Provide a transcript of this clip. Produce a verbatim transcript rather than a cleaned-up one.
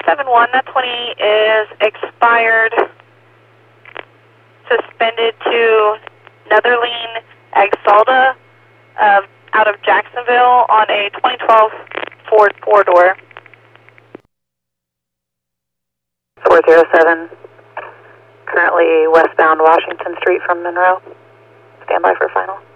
seven one, that twenty is expired. Suspended to Netherline Exalta uh, out of Jacksonville on a twenty twelve Ford four-door. four zero seven, currently westbound Washington Street from Monroe. Stand by for final.